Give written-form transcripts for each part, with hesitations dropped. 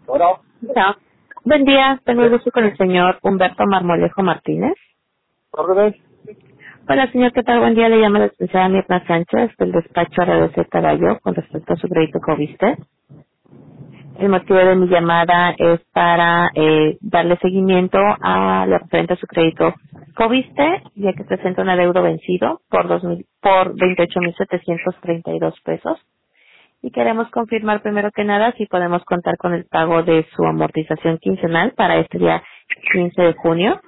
Bueno, Hola. Buen día, tengo el gusto con el señor Humberto Marmolejo Martínez. órdenes. Hola, señor, ¿qué tal? Buen día, le llama la licenciada Mirna Sánchez del despacho RDC Caballo con respecto a su crédito Coviste. El motivo de mi llamada es para darle seguimiento a lo referente a su crédito Coviste, ya que presenta un adeudo vencido por 28,732 pesos. Y queremos confirmar primero que nada si podemos contar con el pago de su amortización quincenal para este día 15 de junio.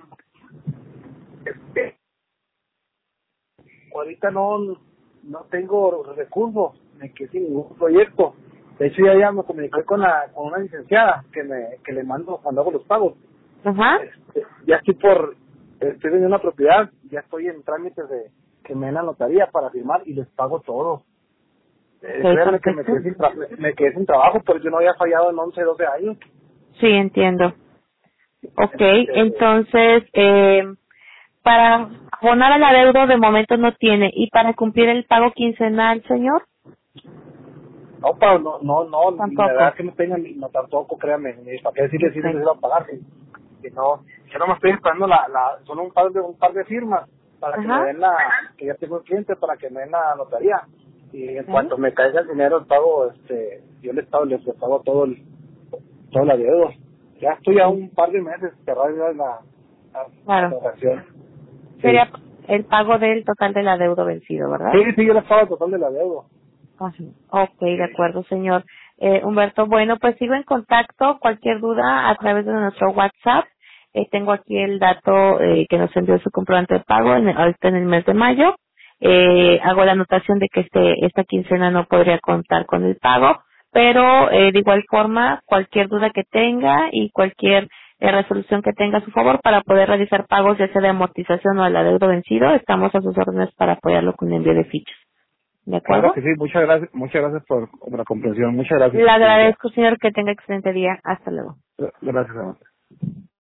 Ahorita no tengo recursos, me quedé sin ningún proyecto. De hecho, ya me comuniqué con una licenciada que le mando cuando hago los pagos. Ajá. Ya estoy vendiendo una propiedad, ya estoy en trámites de que me den la notaría para firmar y les pago todo. Créanme que Perfecto. me quedé sin trabajo, pero yo no había fallado en 11, 12 años. Sí, entiendo. Ok, Este, entonces, para abonar al adeudo de momento no tiene. ¿Y para cumplir el pago quincenal, señor? No, pero no, la Tampoco. verdad que no tengan, no tampoco, créanme, ni para qué decirles si les Ok. iba a pagar, si no, yo no me estoy esperando son un par de firmas para que me Ajá. den que ya tengo el cliente para que me den la notaría, y en Ok. cuanto me caiga el dinero, el pago, yo les pago todo el adeudo. Ya estoy a un par de meses cerrado ya la Claro. transacción. Sí. Sería el pago del total del adeudo vencido, ¿verdad? Sí, yo les pago el total del adeudo. Ah, sí. Ok, de acuerdo, señor. Humberto, bueno, pues sigo en contacto. Cualquier duda a través de nuestro WhatsApp. Tengo aquí el dato que nos envió su comprobante de pago ahorita en el mes de mayo. Hago la anotación de que esta quincena no podría contar con el pago, pero de igual forma, cualquier duda que tenga y cualquier resolución que tenga a su favor para poder realizar pagos, ya sea de amortización o del adeudo vencido, estamos a sus órdenes para apoyarlo con envío de fichas. ¿De Claro acuerdo? que sí, muchas gracias por la comprensión, muchas gracias. Le Licenciada. agradezco, señor, que tenga excelente día. Hasta luego. Gracias, amor.